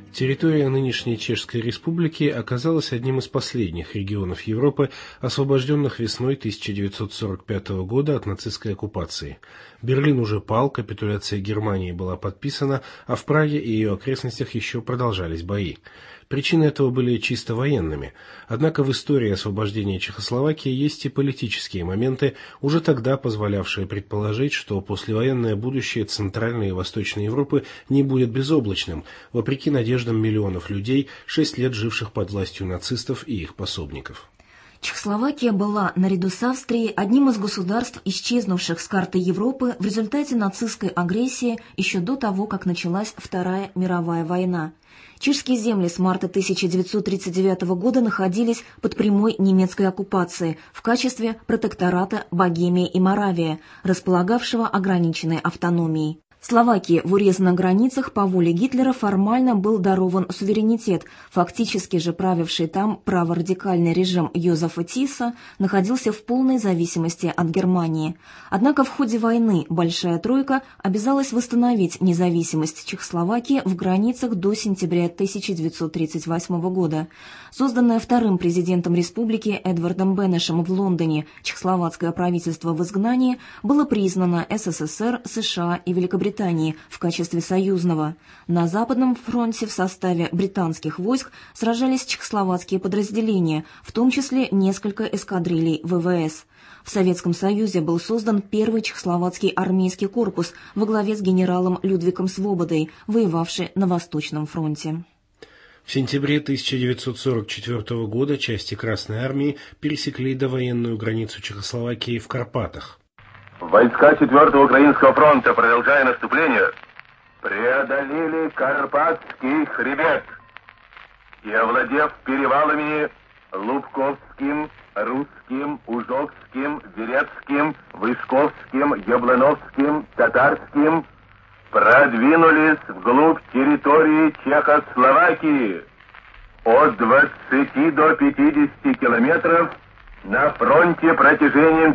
Территория нынешней Чешской Республики оказалась одним из последних регионов Европы, освобожденных весной 1945 года от нацистской оккупации. Берлин уже пал, капитуляция Германии была подписана, а в Праге и ее окрестностях еще продолжались бои. Причины этого были чисто военными. Однако в истории освобождения Чехословакии есть и политические моменты, уже тогда позволявшие предположить, что послевоенное будущее Центральной и Восточной Европы не будет безоблачным, вопреки надеждам миллионов людей, 6 лет живших под властью нацистов и их пособников. Чехословакия была, наряду с Австрией, одним из государств, исчезнувших с карты Европы в результате нацистской агрессии еще до того, как началась Вторая мировая война. Чешские земли с марта 1939 года находились под прямой немецкой оккупацией в качестве протектората Богемия и Моравия, располагавшего ограниченной автономией. Словакии в урезанных границах по воле Гитлера формально был дарован суверенитет, фактически же правивший там праворадикальный режим Йозефа Тиса находился в полной зависимости от Германии. Однако в ходе войны Большая Тройка обязалась восстановить независимость Чехословакии в границах до сентября 1938 года. Созданное вторым президентом республики Эдвардом Бенешем в Лондоне чехословацкое правительство в изгнании было признано СССР, США и Великобританией в качестве союзного. На Западном фронте в составе британских войск сражались чехословацкие подразделения, в том числе несколько эскадрилей ВВС. В Советском Союзе был создан первый чехословацкий армейский корпус во главе с генералом Людвигом Свободой, воевавший на Восточном фронте. В сентябре 1944 года части Красной Армии пересекли довоенную границу Чехословакии в Карпатах. Войска 4-го Украинского фронта, продолжая наступление, преодолели Карпатский хребет и, овладев перевалами Лубковским, Русским, Ужокским, Верецким, Вышковским, Яблоновским, Татарским, продвинулись вглубь территории Чехословакии от 20 до 50 километров на фронте протяжением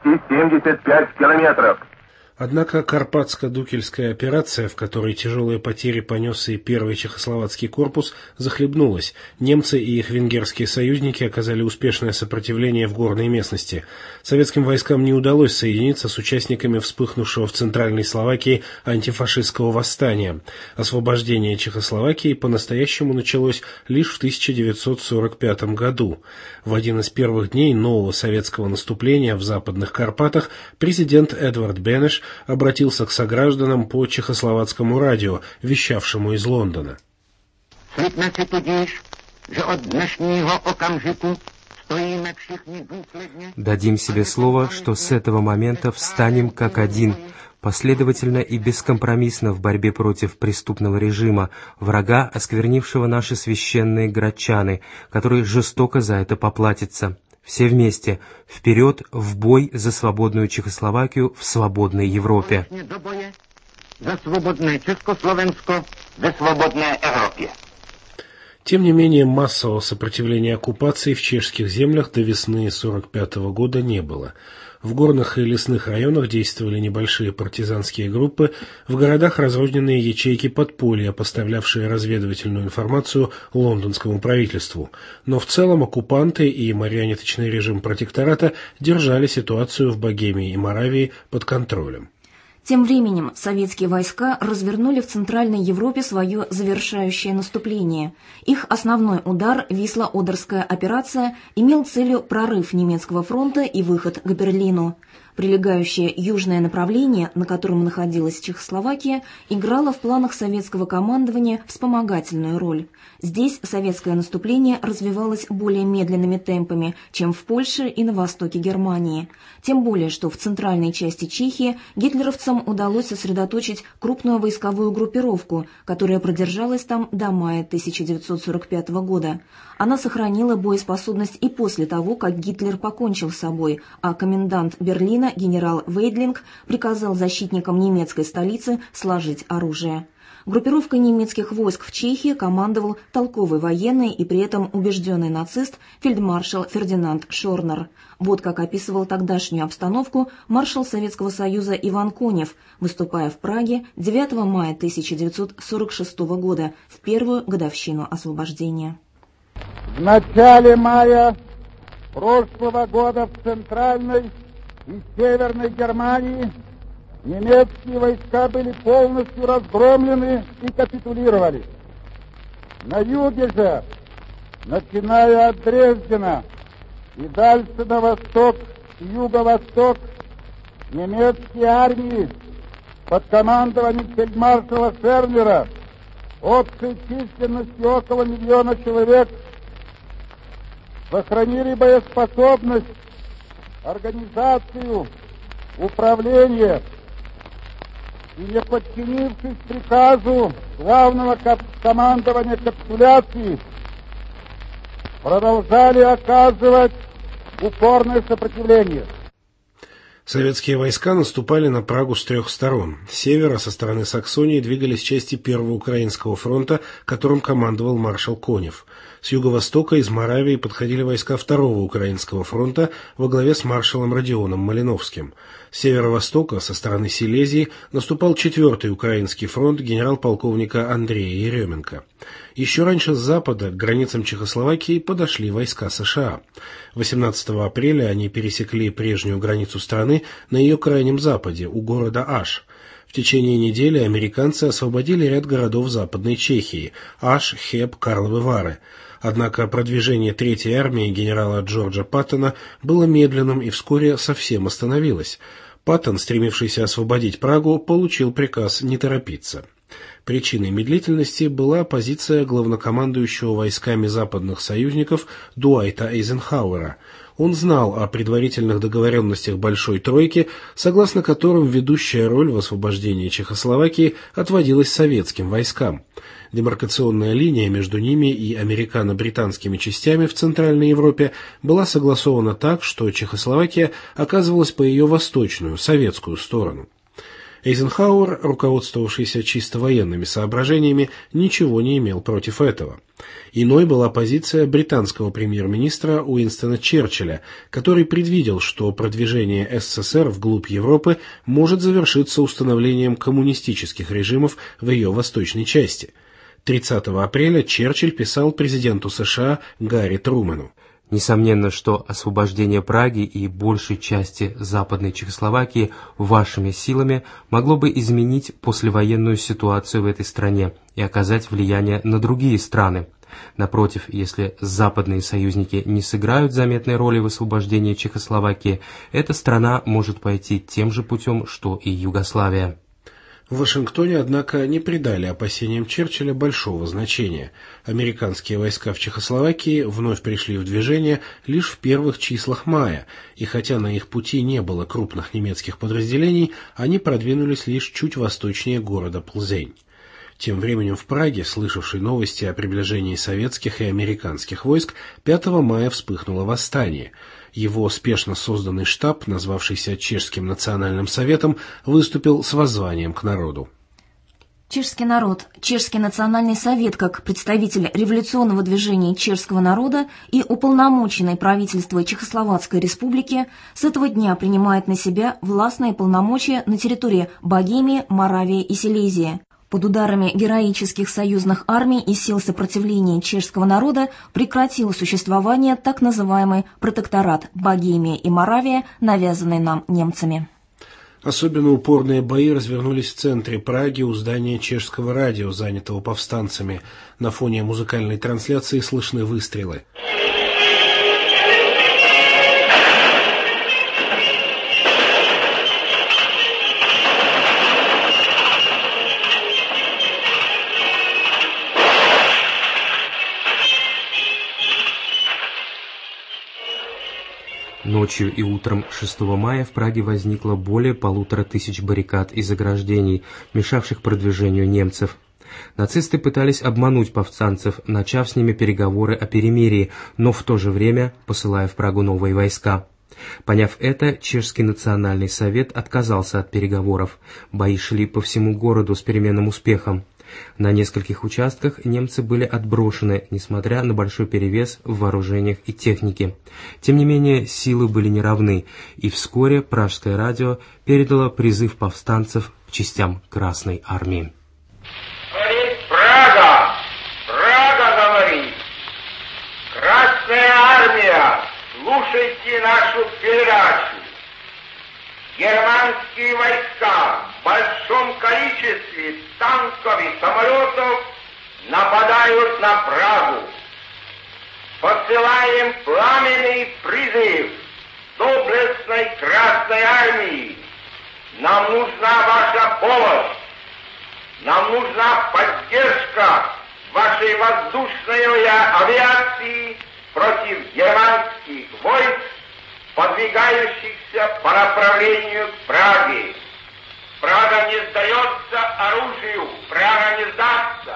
275 километров. Однако Карпатско-Дукельская операция, в которой тяжелые потери понес и первый чехословацкий корпус, захлебнулась. Немцы и их венгерские союзники оказали успешное сопротивление в горной местности. Советским войскам не удалось соединиться с участниками вспыхнувшего в Центральной Словакии антифашистского восстания. Освобождение Чехословакии по-настоящему началось лишь в 1945 году. В один из первых дней нового советского наступления в Западных Карпатах президент Эдвард Бенеш обратился к согражданам по чехословацкому радио, вещавшему из Лондона. Дадим себе слово, что с этого момента встанем как один, последовательно и бескомпромиссно в борьбе против преступного режима, врага, осквернившего наши священные градчаны, который жестоко за это поплатится. Все вместе, вперед, в бой за свободную Чехословакию в свободной Европе. За свободное Чехословенско в свободной Европе. Тем не менее, массового сопротивления оккупации в чешских землях до весны 1945 года не было. В горных и лесных районах действовали небольшие партизанские группы, в городах разрозненные ячейки подполья, поставлявшие разведывательную информацию лондонскому правительству. Но в целом оккупанты и марионеточный режим протектората держали ситуацию в Богемии и Моравии под контролем. Тем временем советские войска развернули в Центральной Европе свое завершающее наступление. Их основной удар, Висло-Одерская операция, имел целью прорыв немецкого фронта и выход к Берлину. Прилегающее южное направление, на котором находилась Чехословакия, играло в планах советского командования вспомогательную роль. Здесь советское наступление развивалось более медленными темпами, чем в Польше и на востоке Германии. Тем более, что в центральной части Чехии гитлеровцам удалось сосредоточить крупную войсковую группировку, которая продержалась там до мая 1945 года. Она сохранила боеспособность и после того, как Гитлер покончил с собой, а комендант Берлина генерал Вейдлинг приказал защитникам немецкой столицы сложить оружие. Группировкой немецких войск в Чехии командовал толковый военный и при этом убежденный нацист фельдмаршал Фердинанд Шорнер. Вот как описывал тогдашнюю обстановку маршал Советского Союза Иван Конев, выступая в Праге 9 мая 1946 года, в первую годовщину освобождения. В начале мая прошлого года в Центральной и Северной Германии немецкие войска были полностью разгромлены и капитулировали. На юге же, начиная от Дрездена и дальше на восток и юго-восток, немецкие армии под командованием фельдмаршала Шернера общей численностью около 1 миллиона человек сохранили боеспособность, организацию, управление и, не подчинившись приказу главного командования капитуляции, продолжали оказывать упорное сопротивление. Советские войска наступали на Прагу с 3 сторон. С севера, со стороны Саксонии, двигались части Первого Украинского фронта, которым командовал маршал Конев. С юго-востока из Моравии подходили войска Второго Украинского фронта во главе с маршалом Родионом Малиновским. С северо-востока, со стороны Силезии, наступал 4-й Украинский фронт генерал-полковника Андрея Еременко. Еще раньше с запада к границам Чехословакии подошли войска США. 18 апреля они пересекли прежнюю границу страны на ее крайнем западе, у города Аш. В течение недели американцы освободили ряд городов Западной Чехии – Аш, Хеб, Карловы Вары. Однако продвижение Третьей армии генерала Джорджа Паттона было медленным и вскоре совсем остановилось. Паттон, стремившийся освободить Прагу, получил приказ не торопиться. Причиной медлительности была позиция главнокомандующего войсками западных союзников Дуайта Эйзенхауэра. Он знал о предварительных договоренностях Большой Тройки, согласно которым ведущая роль в освобождении Чехословакии отводилась советским войскам. Демаркационная линия между ними и американо-британскими частями в Центральной Европе была согласована так, что Чехословакия оказывалась по ее восточную, советскую сторону. Эйзенхауэр, руководствовавшийся чисто военными соображениями, ничего не имел против этого. Иной была позиция британского премьер-министра Уинстона Черчилля, который предвидел, что продвижение СССР вглубь Европы может завершиться установлением коммунистических режимов в ее восточной части. 30 апреля Черчилль писал президенту США Гарри Трумэну: «Несомненно, что освобождение Праги и большей части Западной Чехословакии вашими силами могло бы изменить послевоенную ситуацию в этой стране и оказать влияние на другие страны. Напротив, если западные союзники не сыграют заметной роли в освобождении Чехословакии, эта страна может пойти тем же путем, что и Югославия». В Вашингтоне, однако, не придали опасениям Черчилля большого значения. Американские войска в Чехословакии вновь пришли в движение лишь в первых числах мая, и хотя на их пути не было крупных немецких подразделений, они продвинулись лишь чуть восточнее города Плзень. Тем временем в Праге, слышавшей новости о приближении советских и американских войск, 5 мая вспыхнуло восстание. Его спешно созданный штаб, назвавшийся Чешским национальным советом, выступил с воззванием к народу. Чешский народ, Чешский национальный совет как представитель революционного движения чешского народа и уполномоченный правительство Чехословацкой республики с этого дня принимает на себя властные полномочия на территории Богемии, Моравии и Силезии. Под ударами героических союзных армий и сил сопротивления чешского народа прекратил существование так называемый протекторат Богемия и Моравия, навязанный нам немцами. Особенно упорные бои развернулись в центре Праги у здания чешского радио, занятого повстанцами. На фоне музыкальной трансляции слышны выстрелы. Ночью и утром 6 мая в Праге возникло более 1500 баррикад и заграждений, мешавших продвижению немцев. Нацисты пытались обмануть повстанцев, начав с ними переговоры о перемирии, но в то же время посылая в Прагу новые войска. Поняв это, Чешский национальный совет отказался от переговоров. Бои шли по всему городу с переменным успехом. На нескольких участках немцы были отброшены, несмотря на большой перевес в вооружениях и технике. Тем не менее, силы были неравны, и вскоре Пражское радио передало призыв повстанцев к частям Красной армии. Говорит Прага! Прага говорит! Красная армия! Слушайте нашу передачу! Германские войска в большом количестве танков и самолетов нападают на Прагу. Посылаем пламенный призыв доблестной Красной армии. Нам нужна ваша помощь. Нам нужна поддержка вашей воздушной авиации против германских войск, подвигающихся по направлению к Праге. Прага не сдается оружию, Прага не сдастся.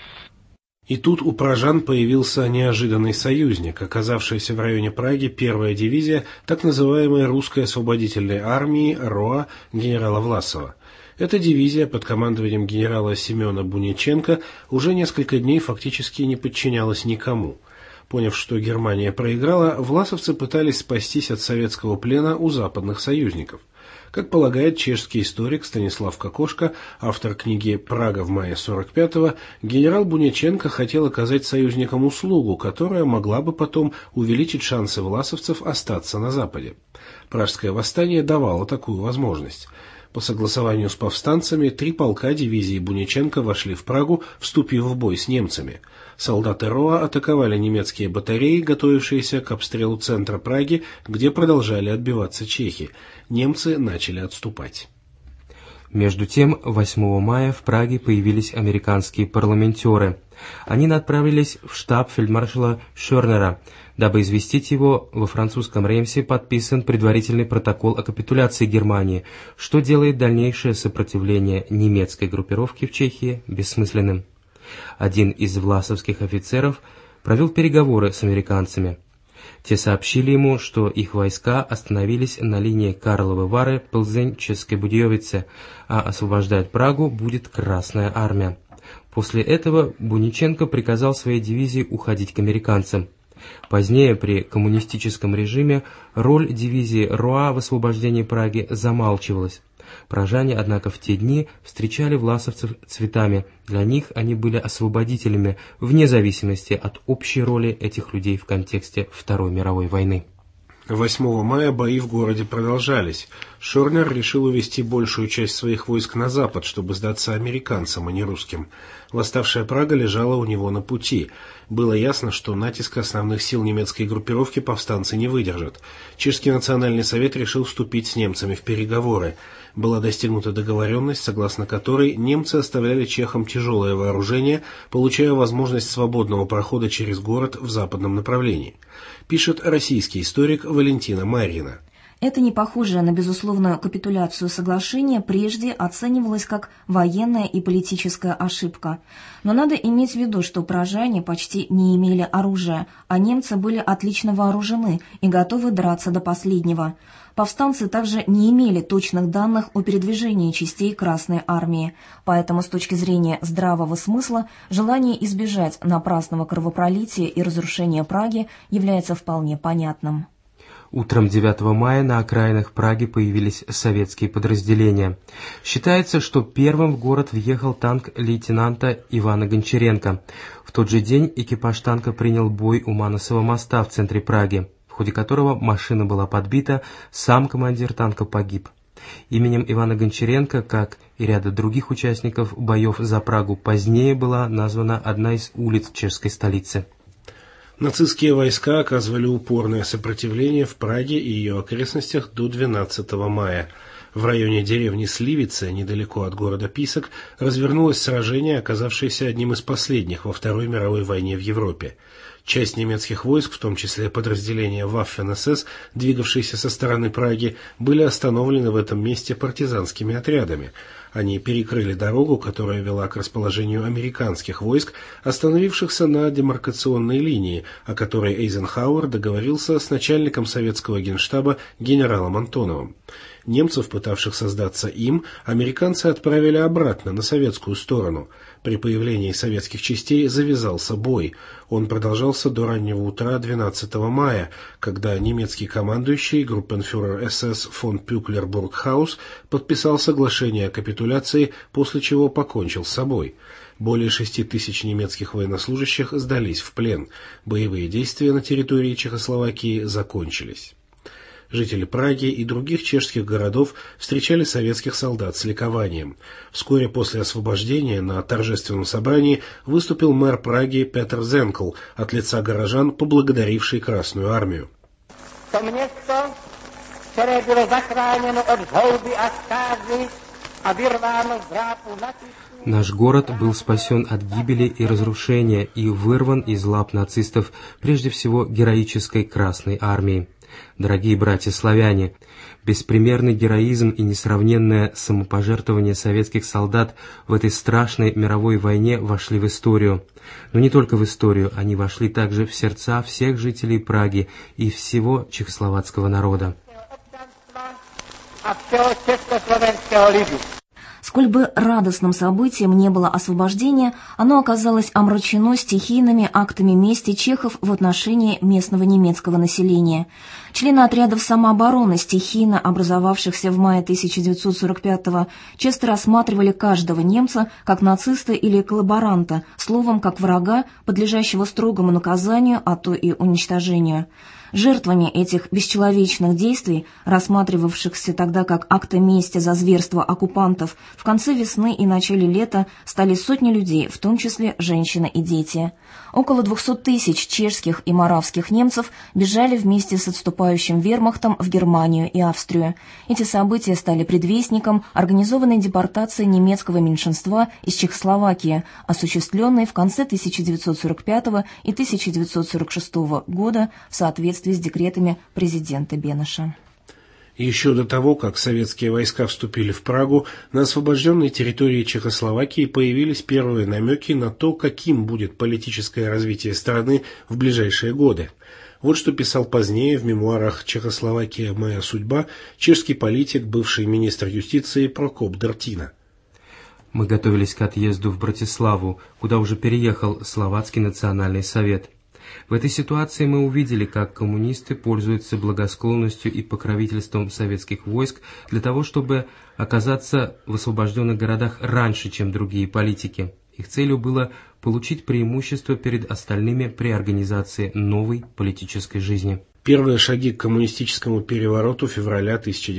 И тут у пражан появился неожиданный союзник, оказавшаяся в районе Праги первая дивизия так называемой русской освободительной армии РОА генерала Власова. Эта дивизия под командованием генерала Семена Буниченко уже несколько дней фактически не подчинялась никому. Поняв, что Германия проиграла, власовцы пытались спастись от советского плена у западных союзников. Как полагает чешский историк Станислав Кокошка, автор книги «Прага в мае 45-го», генерал Буниченко хотел оказать союзникам услугу, которая могла бы потом увеличить шансы власовцев остаться на Западе. Пражское восстание давало такую возможность. По согласованию с повстанцами 3 полка дивизии Буниченко вошли в Прагу, вступив в бой с немцами. Солдаты РОА атаковали немецкие батареи, готовившиеся к обстрелу центра Праги, где продолжали отбиваться чехи. Немцы начали отступать. Между тем, 8 мая в Праге появились американские парламентеры. Они отправились в штаб фельдмаршала Шернера, дабы известить его: во французском Реймсе подписан предварительный протокол о капитуляции Германии, что делает дальнейшее сопротивление немецкой группировки в Чехии бессмысленным. Один из власовских офицеров провел переговоры с американцами. Те сообщили ему, что их войска остановились на линии Карловы Вары, Плзень-České Budějovice, а освобождать Прагу будет Красная армия. После этого Буниченко приказал своей дивизии уходить к американцам. Позднее, при коммунистическом режиме, роль дивизии РОА в освобождении Праги замалчивалась. Пражане, однако, в те дни встречали власовцев цветами. Для них они были освободителями, вне зависимости от общей роли этих людей в контексте Второй мировой войны. 8 мая бои в городе продолжались. Шернер решил увести большую часть своих войск на запад, чтобы сдаться американцам, а не русским. Восставшая Прага лежала у него на пути. Было ясно, что натиска основных сил немецкой группировки повстанцы не выдержат. Чешский национальный совет решил вступить с немцами в переговоры. Была достигнута договоренность, согласно которой немцы оставляли чехам тяжелое вооружение, получая возможность свободного прохода через город в западном направлении. Пишет российский историк Валентина Марьина. Это не похожее на безусловную капитуляцию соглашение прежде оценивалось как военная и политическая ошибка. Но надо иметь в виду, что пражане почти не имели оружия, а немцы были отлично вооружены и готовы драться до последнего. Повстанцы также не имели точных данных о передвижении частей Красной армии, поэтому с точки зрения здравого смысла желание избежать напрасного кровопролития и разрушения Праги является вполне понятным. Утром 9 мая на окраинах Праги появились советские подразделения. Считается, что первым в город въехал танк лейтенанта Ивана Гончаренко. В тот же день экипаж танка принял бой у Манасова моста в центре Праги, в ходе которого машина была подбита, сам командир танка погиб. Именем Ивана Гончаренко, как и ряда других участников боев за Прагу, позднее была названа одна из улиц чешской столицы. Нацистские войска оказывали упорное сопротивление в Праге и ее окрестностях до 12 мая. В районе деревни Сливице, недалеко от города Писок, развернулось сражение, оказавшееся одним из последних во Второй мировой войне в Европе. Часть немецких войск, в том числе подразделения Waffen-СС, двигавшиеся со стороны Праги, были остановлены в этом месте партизанскими отрядами. Они перекрыли дорогу, которая вела к расположению американских войск, остановившихся на демаркационной линии, о которой Эйзенхауэр договорился с начальником советского генштаба генералом Антоновым. Немцев, пытавших создаться им, американцы отправили обратно, на советскую сторону. При появлении советских частей завязался бой. Он продолжался до раннего утра 12 мая, когда немецкий командующий группенфюрер СС фон Пюклер-Бургхаус подписал соглашение о капитуляции, после чего покончил с собой. Более 6 тысяч немецких военнослужащих сдались в плен. Боевые действия на территории Чехословакии закончились. Жители Праги и других чешских городов встречали советских солдат с ликованием. Вскоре после освобождения на торжественном собрании выступил мэр Праги Петр Зенкл, от лица горожан поблагодаривший Красную армию. To město, které bylo zachráněno od houby a zkázy a vyrváno z drápů nacistů. Наш город был спасен от гибели и разрушения и вырван из лап нацистов, прежде всего героической Красной армии. Дорогие братья-славяне, беспримерный героизм и несравненное самопожертвование советских солдат в этой страшной мировой войне вошли в историю. Но не только в историю, они вошли также в сердца всех жителей Праги и всего чехословацкого народа. Сколь бы радостным событием не было освобождение, оно оказалось омрачено стихийными актами мести чехов в отношении местного немецкого населения. Члены отрядов самообороны, стихийно образовавшихся в мае 1945-го, часто рассматривали каждого немца как нациста или коллаборанта, словом, как врага, подлежащего строгому наказанию, а то и уничтожению. Жертвами этих бесчеловечных действий, рассматривавшихся тогда как акты мести за зверство оккупантов, в конце весны и начале лета стали сотни людей, в том числе женщины и дети. Около 200 тысяч чешских и моравских немцев бежали вместе с отступающим вермахтом в Германию и Австрию. Эти события стали предвестником организованной депортации немецкого меньшинства из Чехословакии, осуществленной в конце 1945 и 1946 года в соответствии с декретами президента Бенеша. Еще до того, как советские войска вступили в Прагу, на освобожденной территории Чехословакии появились первые намеки на то, каким будет политическое развитие страны в ближайшие годы. Вот что писал позднее в мемуарах «Чехословакия. Моя судьба» чешский политик, бывший министр юстиции Прокоп Дертина. Мы готовились к отъезду в Братиславу, куда уже переехал Словацкий национальный совет. В этой ситуации мы увидели, как коммунисты пользуются благосклонностью и покровительством советских войск для того, чтобы оказаться в освобожденных городах раньше, чем другие политики. Их целью было получить преимущество перед остальными при организации новой политической жизни. Первые шаги к коммунистическому перевороту февраля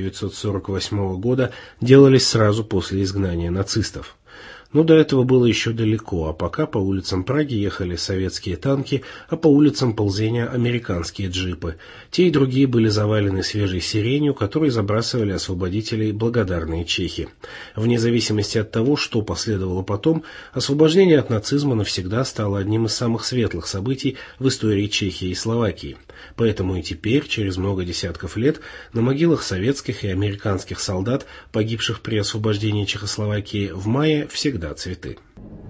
1948 года делались сразу после изгнания нацистов. Но до этого было еще далеко, а пока по улицам Праги ехали советские танки, а по улицам ползения американские джипы. Те и другие были завалены свежей сиренью, которой забрасывали освободителей благодарные чехи. Вне зависимости от того, что последовало потом, освобождение от нацизма навсегда стало одним из самых светлых событий в истории Чехии и Словакии. Поэтому и теперь, через много десятков лет, на могилах советских и американских солдат, погибших при освобождении Чехословакии в мае, всегда цветы.